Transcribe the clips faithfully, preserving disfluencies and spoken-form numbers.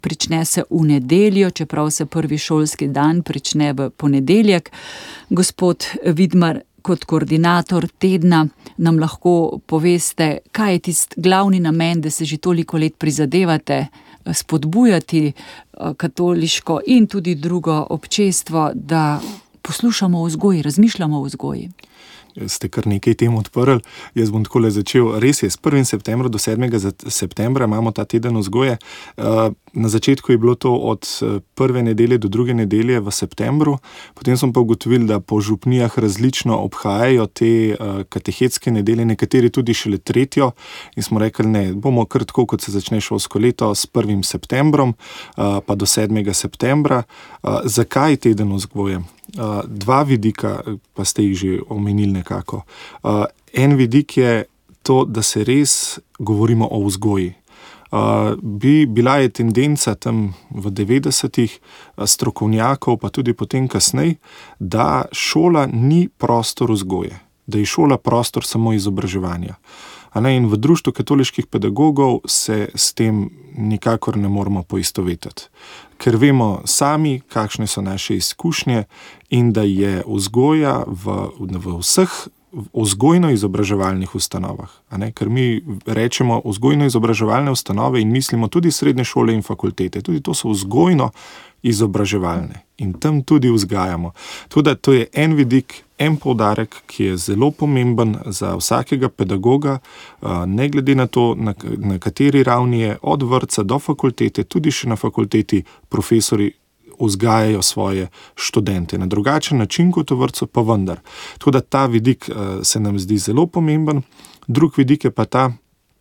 prične se v nedeljo, čeprav se prvi šolski dan prične v ponedeljek. Gospod Vidmar, kot koordinator tedna nam lahko poveste, kaj je tisti glavni namen, da se že toliko let prizadevate spodbujati katoliško in tudi drugo občestvo, da poslušamo o vzgoji, razmišljamo o vzgoji. Ste kar nekaj tem odprli. Jaz bom takole začel. Res je, s prvega septembra do sedmega septembra imamo ta teden vzgoje. Na začetku je bilo to od prve nedelje do druge nedelje v septembru, potem smo pa ugotovili, da po župnijah različno obhajajo te katehetske nedelje, nekateri tudi šele tretjo, in smo rekli, ne, bomo kar tako, kot se začne šolsko leto, s prvim septembrom pa do sedmega septembra. Zakaj teden vzgoje? Uh, dva vidika, pa ste jih že omenili nekako. Uh, en vidik je to, da se res govorimo o vzgoji. Uh, bi, bila je tendenca tam v devetdesetih strokovnjakov, pa tudi potem kasneje, da šola ni prostor vzgoje, da je šola prostor samo izobraževanja. A ne, in v Društvu katoliških pedagogov se s tem nikakor ne moramo poistovetiti. Ker vemo sami, kakšne so naše izkušnje in da je vzgoja v, v vseh vzgojno-izobraževalnih ustanovah. A ne, ker mi rečemo vzgojno-izobraževalne ustanove in mislimo tudi srednje šole in fakultete. Tudi to so vzgojno-izobraževalne in tam tudi vzgajamo. Tudi to je en vidik, en poudarek, ki je zelo pomemben za vsakega pedagoga, ne glede na to, na, na kateri ravni je, od vrtca do fakultete, tudi še na fakulteti profesori vzgajajo svoje študente. Na drugačen način kot v vrtcu, pa vendar. Tako da ta vidik se nam zdi zelo pomemben. Drug vidik je pa ta,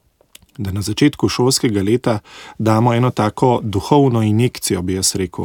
da na začetku šolskega leta damo eno tako duhovno injekcijo, bi jaz rekel,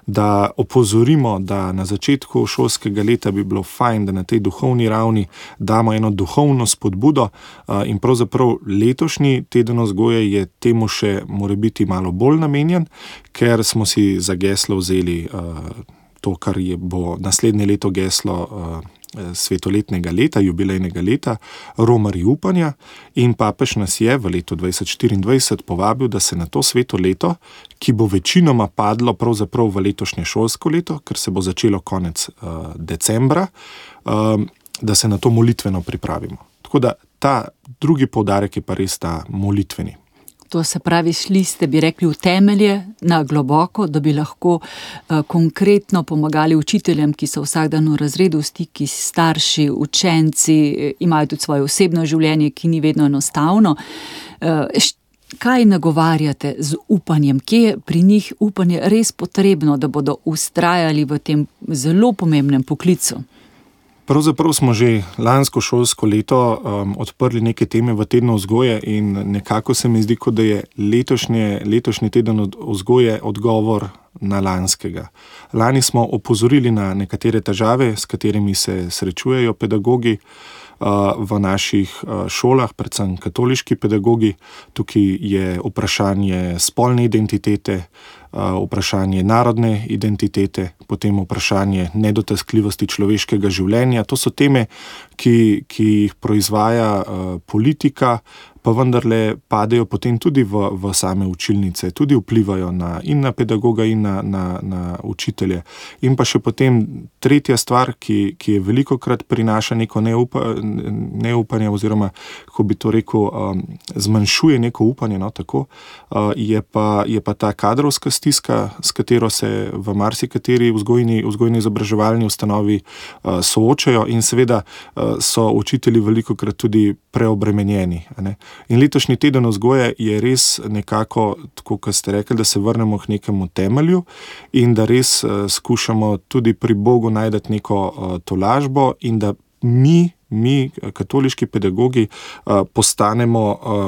da opozorimo, da na začetku šolskega leta bi bilo fajn, da na tej duhovni ravni damo eno duhovno spodbudo, in pravzaprav letošnji teden vzgoje je temu še morebiti malo bolj namenjen, ker smo si za geslo vzeli to, kar je bo naslednje leto geslo svetoletnega leta, jubilejnega leta, Romarji upanja, in papež nas je v letu dvajset štiriindvajset povabil, da se na to sveto leto, ki bo večinoma padlo pravzaprav v letošnje šolsko leto, ker se bo začelo konec uh, decembra, uh, da se na to molitveno pripravimo. Tako da ta drugi poudarek je pa res ta molitveni. To se pravi, šli ste, bi rekli, v temelje na globoko, da bi lahko uh, konkretno pomagali učiteljem, ki so vsak dan v razredu, v stiki s starši, učenci, imajo tudi svoje osebno življenje, ki ni vedno enostavno. Uh, kaj nagovarjate z upanjem? Kje je pri njih upanje res potrebno, da bodo vztrajali v tem zelo pomembnem poklicu? Pravzaprav smo že lansko šolsko leto um, odprli neke teme v tednu vzgoje in nekako se mi zdi, kot da je letošnje, letošnji teden vzgoje odgovor na lanskega. Lani smo opozorili na nekatere težave, s katerimi se srečujejo pedagogi uh, v naših uh, šolah, predvsem katoliški pedagogi. Tukaj je vprašanje spolne identitete, vprašanje narodne identitete, potem vprašanje nedotakljivosti človeškega življenja. To so teme, ki, ki jih proizvaja uh, politika, pa vendarle padejo potem tudi v, v same učilnice, tudi vplivajo na, in na pedagoga in na, na, na učitelje. In pa še potem tretja stvar, ki, ki je velikokrat prinaša neko neupa, neupanje oziroma, kako bi to rekel, um, zmanjšuje neko upanje, no, tako, uh, je, pa, je pa ta kadrovska stiska, s katero se v marsikateri vzgojni, vzgojno-izobraževalni ustanovi uh, soočajo, in seveda uh, so učitelji velikokrat tudi preobremenjeni. Ne? In letošnji teden vzgoje je res nekako, tako kot ste rekli, da se vrnemo k nekemu temelju in da res uh, skušamo tudi pri Bogu najti neko uh, tolažbo in da mi, mi, katoliški pedagogi, postanemo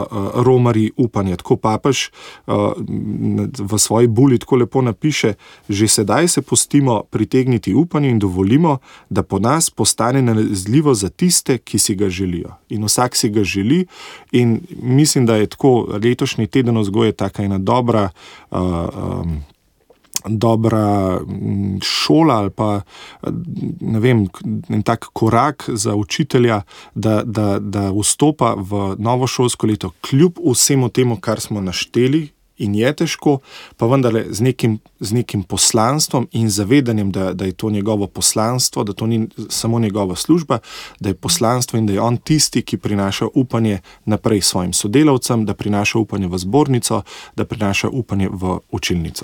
romarji upanja. Tako papež v svoji buli tako lepo napiše, že sedaj se pustimo pritegniti upanju in dovolimo, da po nas postane nalezljivo za tiste, ki si ga želijo. In vsak si ga želi in mislim, da je tako letošnji teden vzgoje taka ena dobra um, dobra šola ali pa, ne vem, en tak korak za učitelja, da, da, da vstopa v novo šolsko leto kljub vsemu temu, kar smo našteli in je težko, pa vendarle z nekim, z nekim poslanstvom in zavedanjem, da, da je to njegovo poslanstvo, da to ni samo njegova služba, da je poslanstvo in da je on tisti, ki prinaša upanje naprej svojim sodelavcem, da prinaša upanje v zbornico, da prinaša upanje v učilnico.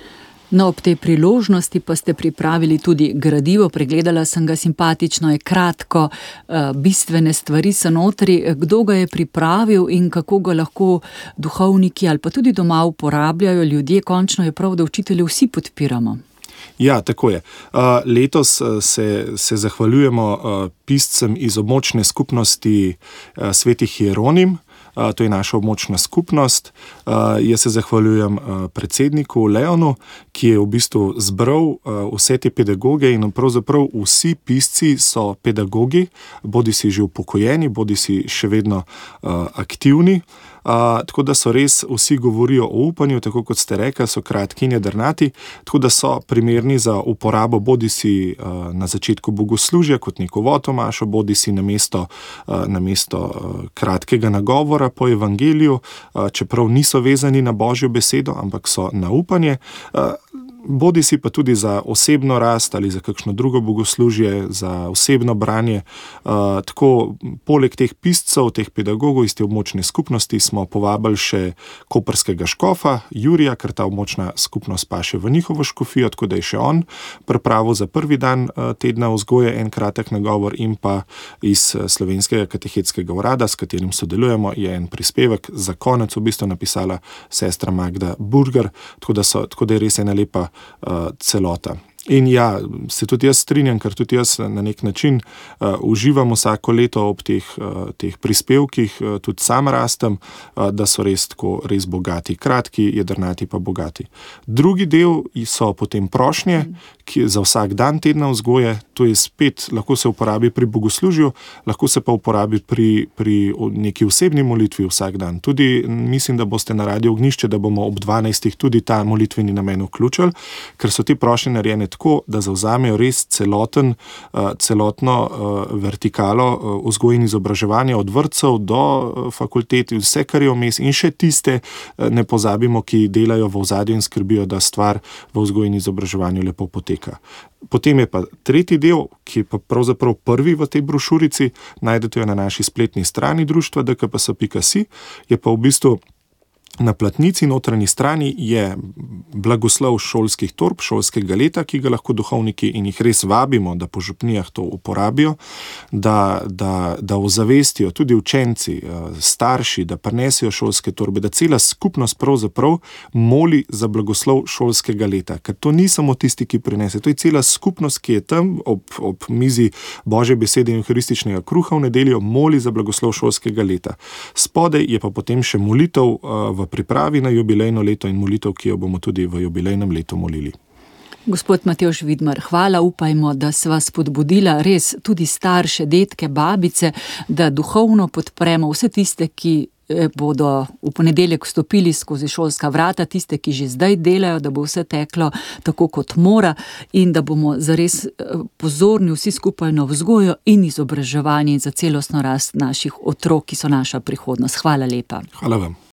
No, ob tej priložnosti pa ste pripravili tudi gradivo, pregledala sem ga, simpatično je, kratko, bistvene stvari so notri. Kdo ga je pripravil in kako ga lahko duhovniki ali pa tudi doma uporabljajo ljudje? Končno je prav, da učitelje vsi podpiramo. Ja, tako je. Letos se, se zahvaljujemo piscem iz območne skupnosti Svetih Hieronim. To je naša območna skupnost. Jaz se zahvaljujem predsedniku Leonu, ki je v bistvu zbral vse te pedagoge in pravzaprav vsi pisci so pedagogi, bodi si že upokojeni, bodi si še vedno aktivni. Uh, tako da so res vsi govorijo o upanju, tako kot ste rekli, so kratki in jedrnati, tako da so primerni za uporabo bodi si uh, na začetku bogoslužja kot neko votomašo, bodi si na mesto, uh, na mesto uh, kratkega nagovora po evangeliju, uh, čeprav niso vezani na Božjo besedo, ampak so na upanje. Uh, Bodi si pa tudi za osebno rast ali za kakšno drugo bogoslužje, za osebno branje. Uh, tako, poleg teh piscev, teh pedagogov iz te območne skupnosti smo povabili še koprskega škofa, Jurija, ker ta območna skupnost paše v njihovo škofijo, tako da je še on pripravil za prvi dan uh, tedna vzgoje en kratek nagovor in pa iz Slovenskega katehetskega urada, s katerim sodelujemo, je en prispevek za konec v bistvu napisala sestra Magda Burger, tako da, so, tako da je res ena lepa Uh, celota. In ja, se tudi jaz strinjam, ker tudi jaz na nek način uh, uživam vsako leto ob teh, uh, teh prispevkih, uh, tudi sam rastem, uh, da so res tako res bogati, kratki, jedrnati pa bogati. Drugi del so potem prošnje, ki za vsak dan tedna vzgoje, to je spet, lahko se uporabi pri bogoslužju, lahko se pa uporabi pri, pri neki osebni molitvi vsak dan. Tudi mislim, da boste na Radio Ognjišče, da bomo ob dvanajstih tudi ta molitveni namen vključili, ker so te prošnje narejene tako, da zavzamejo res celoten, celotno vertikalo vzgoje in izobraževanja od vrtcev do fakultet, vse, kar je vmes, in še tiste, ne pozabimo, ki delajo v ozadju in skrbijo, da stvar v vzgoji in izobraževanju lepo poteka. Potem je pa tretji del, ki je pa pravzaprav prvi v tej brošurici, najdete jo na naši spletni strani društva d k p s pika si, je pa v bistvu na platnici notranji strani je blagoslov šolskih torb, šolskega leta, ki ga lahko duhovniki, in jih res vabimo, da po župnijah to uporabijo, da, da, da ozavestijo tudi učenci, starši, da prinesejo šolske torbe, da cela skupnost pravzaprav moli za blagoslov šolskega leta. Ker to ni samo tisti, ki prinese, to je cela skupnost, ki je tam ob, ob mizi Božje besede in euharističnega kruha v nedeljo, moli za blagoslov šolskega leta. Spodaj je pa potem še molitev v v pripravi na jubilejno leto in molitev, ki jo bomo tudi v jubilejnem letu molili. Gospod Matevž Vidmar, hvala, upajmo, da sva spodbudila res tudi starše, detke, babice, da duhovno podpremo vse tiste, ki bodo v ponedeljek vstopili skozi šolska vrata, tiste, ki že zdaj delajo, da bo vse teklo tako, kot mora, in da bomo zares pozorni vsi skupaj na vzgojo in izobraževanje in za celostno rast naših otrok, ki so naša prihodnost. Hvala lepa. Hvala vam.